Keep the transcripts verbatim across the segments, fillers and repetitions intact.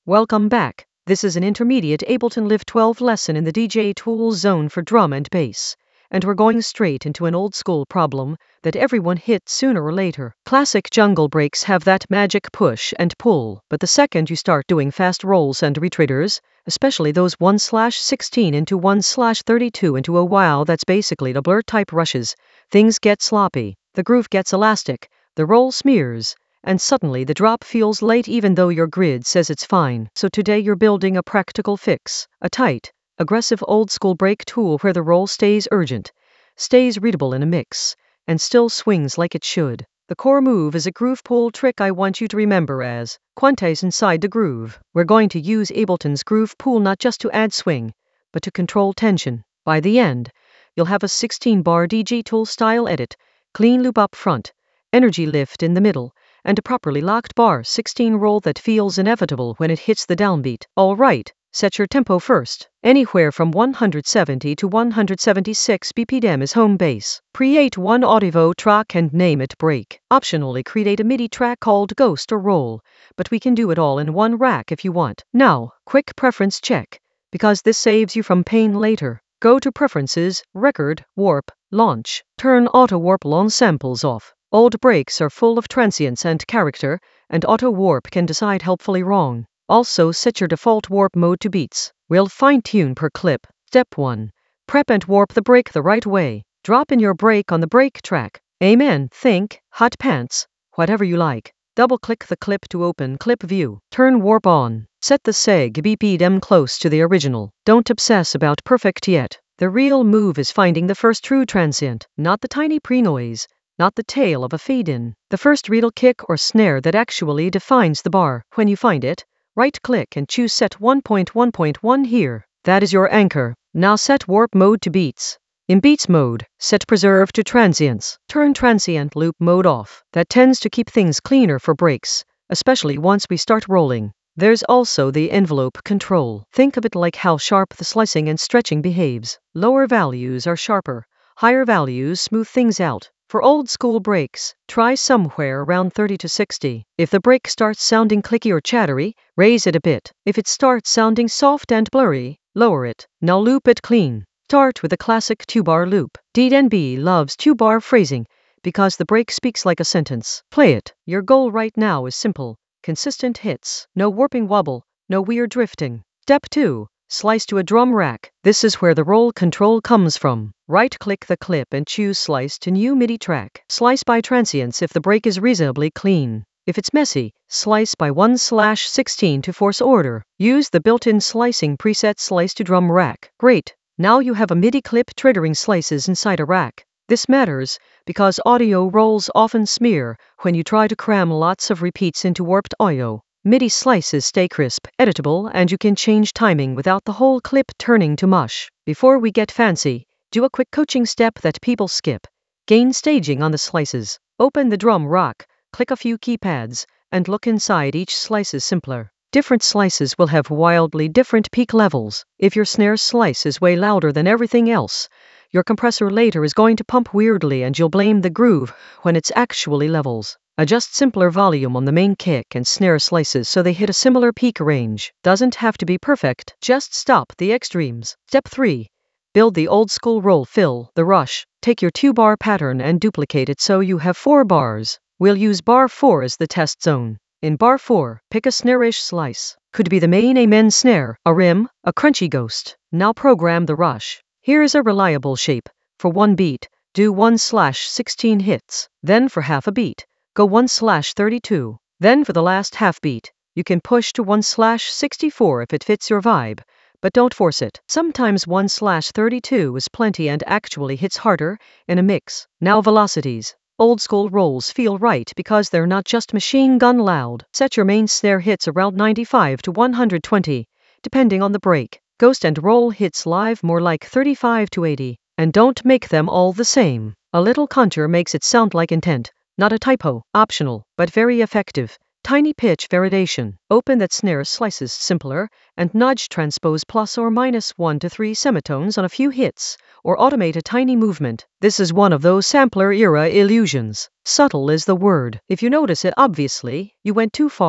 Welcome back. This is an intermediate Ableton Live twelve lesson in the D J Tools zone for drum and bass. And we're going straight into an old school problem that everyone hits sooner or later. Classic jungle breaks have that magic push and pull, but the second you start doing fast rolls and retreaters, especially those one slash sixteen into one slash thirty-two into a wow, that's basically the blur type rushes, things get sloppy, the groove gets elastic, the roll smears, and suddenly the drop feels late even though your grid says it's fine. So today you're building a practical fix, a tight, aggressive old school break tool where the roll stays urgent, stays readable in a mix, and still swings like it should. The core move is a groove pull trick I want you to remember as quantize inside the groove. We're going to use Ableton's groove pull not just to add swing, but to control tension. By the end, you'll have a sixteen bar D J tool style edit, clean loop up front, energy lift in the middle, and a properly locked bar sixteen roll that feels inevitable when it hits the downbeat. All right, set your tempo first. Anywhere from one hundred seventy to one hundred seventy-six B P M is home base. Create one audio track and name it break. Optionally create a MIDI track called ghost or roll, but we can do it all in one rack if you want. Now, quick preference check, because this saves you from pain later. Go to Preferences, Record, Warp, Launch. Turn Auto Warp Long Samples off. Old breaks are full of transience and character, and auto warp can decide helpfully wrong. Also set your default warp mode to beats. We'll fine-tune per clip. Step one. Prep and warp the break the right way. Drop in your break on the break track. Amen. Think, hot pants, whatever you like. Double-click the clip to open clip view. Turn warp on. Set the seg B P M close to the original. Don't obsess about perfect yet. The real move is finding the first true transient, not the tiny pre-noise, not the tail of a fade-in. The first real kick or snare that actually defines the bar. When you find it, right-click and choose Set one point one point one here. That is your anchor. Now set warp mode to beats. In beats mode, set preserve to transients. Turn transient loop mode off. That tends to keep things cleaner for breaks, especially once we start rolling. There's also the envelope control. Think of it like how sharp the slicing and stretching behaves. Lower values are sharper, higher values smooth things out. For old school breaks, try somewhere around thirty to sixty. If the break starts sounding clicky or chattery, raise it a bit. If it starts sounding soft and blurry, lower it. Now loop it clean. Start with a classic two-bar loop. D N B loves two-bar phrasing because the break speaks like a sentence. Play it. Your goal right now is simple. Consistent hits. No warping wobble. No weird drifting. Step two. Slice to a drum rack. This is where the roll control comes from. Right-click the clip and choose Slice to new MIDI track. Slice by transients if the break is reasonably clean. If it's messy, slice by one slash sixteen to force order. Use the built-in slicing preset Slice to drum rack. Great. Now you have a MIDI clip triggering slices inside a rack. This matters because audio rolls often smear when you try to cram lots of repeats into warped audio. MIDI slices stay crisp, editable, and you can change timing without the whole clip turning to mush. Before we get fancy, do a quick coaching step that people skip. Gain staging on the slices. Open the drum rack, click a few keypads, and look inside. Each slice is simpler. Different slices will have wildly different peak levels. If your snare slice is way louder than everything else, your compressor later is going to pump weirdly and you'll blame the groove when it's actually levels. Adjust simpler volume on the main kick and snare slices so they hit a similar peak range. Doesn't have to be perfect, just stop the extremes. Step three. Build the old school roll fill, the rush. Take your two-bar pattern and duplicate it so you have four bars. We'll use bar four as the test zone. In bar four, pick a snare-ish slice. Could be the main amen snare, a rim, a crunchy ghost. Now program the rush. Here is a reliable shape. For one beat, do one slash sixteen hits. Then for half a beat, go one slash thirty-two. Then for the last half beat, you can push to one slash sixty-four if it fits your vibe, but don't force it. Sometimes one slash thirty-two is plenty and actually hits harder in a mix. Now velocities. Old school rolls feel right because they're not just machine gun loud. Set your main snare hits around ninety-five to one hundred twenty, depending on the break. Ghost and roll hits live more like thirty-five to eighty, and don't make them all the same. A little contour makes it sound like intent. Not a typo, optional, but very effective. Tiny pitch variation. Open that snare slices simpler, and nudge transpose plus or minus one to three semitones on a few hits, or automate a tiny movement. This is one of those sampler-era illusions. Subtle is the word. If you notice it obviously, you went too far.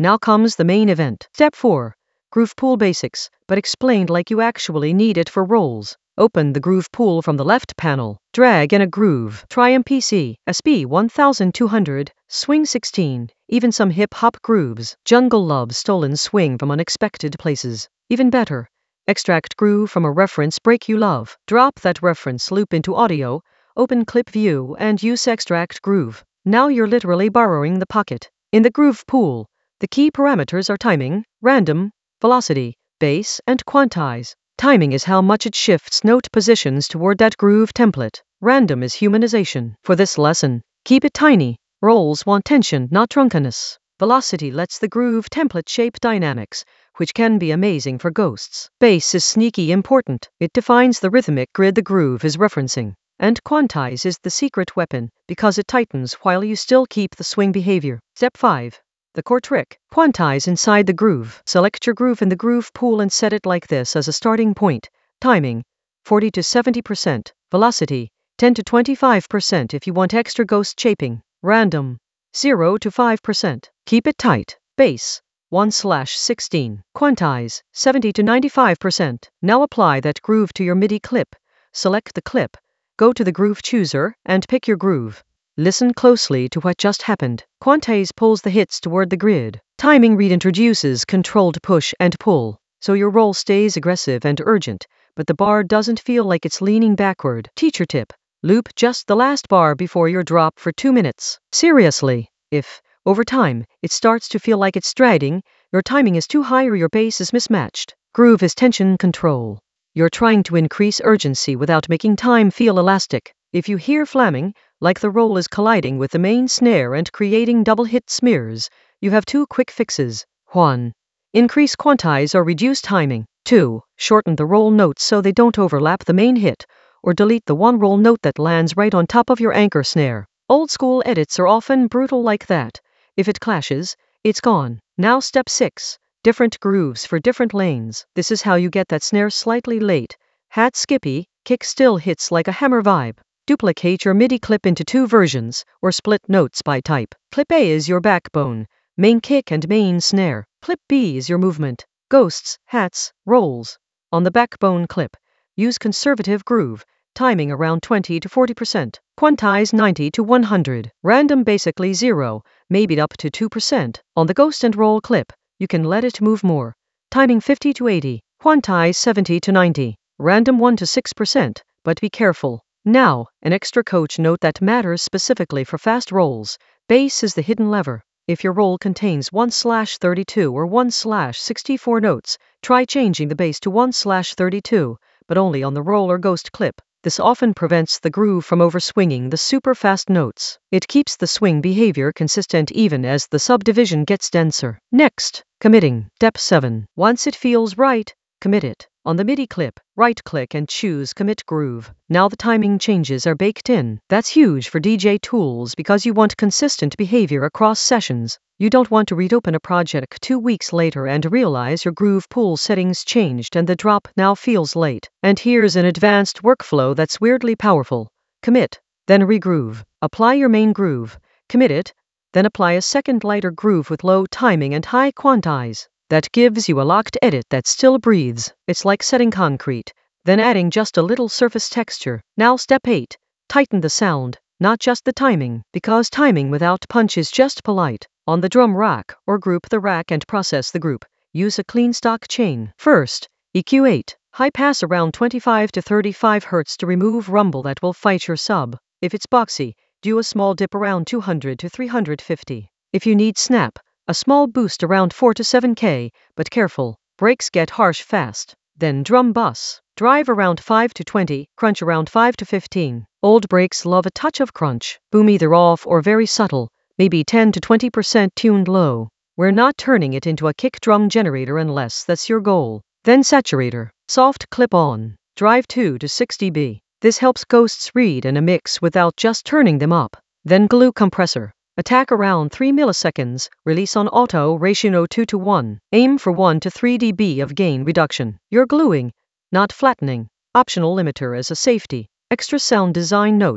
Now comes the main event. Step four. Groove Pool Basics, but explained like you actually need it for rolls. Open the Groove Pool from the left panel. Drag in a groove. Try M P C, S P one thousand two hundred, Swing sixteen, even some hip-hop grooves. Jungle Love Stolen Swing from unexpected places. Even better, extract groove from a reference break you love. Drop that reference loop into audio, open Clip View and use Extract Groove. Now you're literally borrowing the pocket. In the Groove Pool, the key parameters are timing, random, velocity, bass, and quantize. Timing is how much it shifts note positions toward that groove template. Random is humanization. For this lesson, keep it tiny. Rolls want tension, not drunkenness. Velocity lets the groove template shape dynamics, which can be amazing for ghosts. Bass is sneaky important. It defines the rhythmic grid the groove is referencing. And quantize is the secret weapon, because it tightens while you still keep the swing behavior. Step five. The core trick. Quantize inside the groove. Select your groove in the Groove Pool and set it like this as a starting point. Timing, forty to seventy percent. Velocity, ten to twenty-five percent if you want extra ghost shaping. Random, zero to five percent. Keep it tight. Bass, one slash sixteen. Quantize, seventy to ninety-five percent. Now apply that groove to your MIDI clip. Select the clip, go to the Groove Chooser, and pick your groove. Listen closely to what just happened. Quantize pulls the hits toward the grid. Timing reintroduces controlled push and pull, so your roll stays aggressive and urgent, but the bar doesn't feel like it's leaning backward. Teacher tip. Loop just the last bar before your drop for two minutes. Seriously, if, over time, it starts to feel like it's striding, your timing is too high or your bass is mismatched. Groove is tension control. You're trying to increase urgency without making time feel elastic. If you hear flamming, like the roll is colliding with the main snare and creating double hit smears, you have two quick fixes. one. Increase quantize or reduce timing. two. Shorten the roll notes so they don't overlap the main hit, or delete the one roll note that lands right on top of your anchor snare. Old school edits are often brutal like that. If it clashes, it's gone. Now step six. Different grooves for different lanes. This is how you get that snare slightly late. Hat skippy, kick still hits like a hammer vibe. Duplicate your MIDI clip into two versions, or split notes by type. Clip A is your backbone, main kick and main snare. Clip B is your movement, ghosts, hats, rolls. On the backbone clip, use conservative groove, timing around twenty to forty percent. Quantize ninety to one hundred. Random basically zero, maybe up to two percent. On the ghost and roll clip, you can let it move more. Timing fifty to eighty. Quantize seventy to ninety. Random one to six percent, but be careful. Now, an extra coach note that matters specifically for fast rolls. Bass is the hidden lever. If your roll contains one slash thirty-two or one slash sixty-four notes, try changing the bass to one slash thirty-two, but only on the roll or ghost clip. This often prevents the groove from overswinging the super fast notes. It keeps the swing behavior consistent even as the subdivision gets denser. Next, committing. Step seven. Once it feels right, commit it. On the MIDI clip, right-click and choose Commit Groove. Now the timing changes are baked in. That's huge for D J tools because you want consistent behavior across sessions. You don't want to reopen a project two weeks later and realize your Groove Pool settings changed and the drop now feels late. And here's an advanced workflow that's weirdly powerful. Commit, then regroove. Apply your main groove. Commit it, then apply a second lighter groove with low timing and high quantize. That gives you a locked edit that still breathes. It's like setting concrete, then adding just a little surface texture. Now step eight. Tighten the sound, not just the timing, because timing without punch is just polite. On the drum rack, or group the rack and process the group, use a clean stock chain. First, E Q eight. High pass around twenty-five to thirty-five hertz to remove rumble that will fight your sub. If it's boxy, do a small dip around two hundred to three hundred fifty. If you need snap, a small boost around four to seven K, but careful, breaks get harsh fast. Then drum bus. Drive around five to twenty, crunch around five to fifteen. Old breaks love a touch of crunch. Boom either off or very subtle, maybe ten to twenty percent tuned low. We're not turning it into a kick drum generator unless that's your goal. Then saturator. Soft clip on. Drive two to six decibels. This helps ghosts read in a mix without just turning them up. Then glue compressor. Attack around three milliseconds, release on auto ratio two to one. Aim for one to three decibels of gain reduction. You're gluing, not flattening. Optional limiter as a safety. Extra sound design note.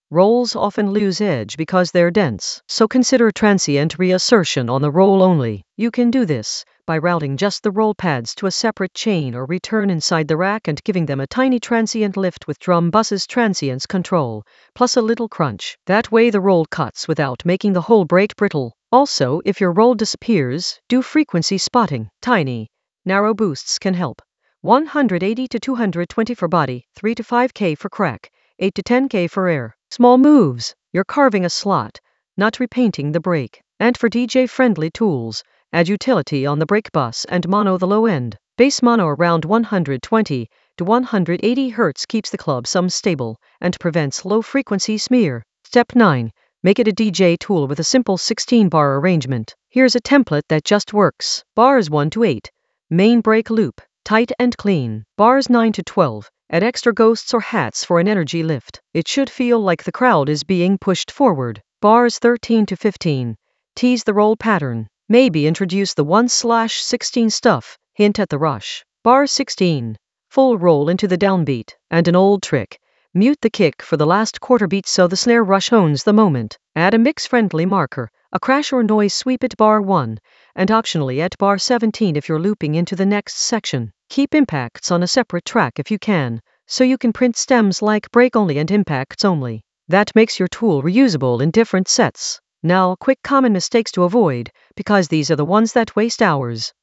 Rolls often lose edge because they're dense, so consider transient reassertion on the roll only. You can do this by routing just the roll pads to a separate chain or return inside the rack and giving them a tiny transient lift with drum bus's transients control, plus a little crunch. That way the roll cuts without making the whole break brittle. Also, if your roll disappears, do frequency spotting. Tiny, narrow boosts can help. one hundred eighty to two hundred twenty for body, three to five K for crack, eight to ten K for air. Small moves. You're carving a slot, not repainting the break. And for D J-friendly tools, add utility on the break bus and mono the low end. Bass mono around one hundred twenty to one hundred eighty hertz keeps the club sum stable and prevents low-frequency smear. Step nine. Make it a D J tool with a simple sixteen bar arrangement. Here's a template that just works. Bars one to eight. Main break loop. Tight and clean. Bars nine to twelve. Add extra ghosts or hats for an energy lift. It should feel like the crowd is being pushed forward. Bars thirteen to fifteen. Tease the roll pattern. Maybe introduce the one slash sixteen stuff. Hint at the rush. Bar sixteen. Full roll into the downbeat. And an old trick. Mute the kick for the last quarter beat so the snare rush owns the moment. Add a mix-friendly marker, a crash or noise sweep at bar one, and optionally at bar seventeen if you're looping into the next section. Keep impacts on a separate track if you can, so you can print stems like break only and impacts only. That makes your tool reusable in different sets. Now, quick common mistakes to avoid, because these are the ones that waste hours.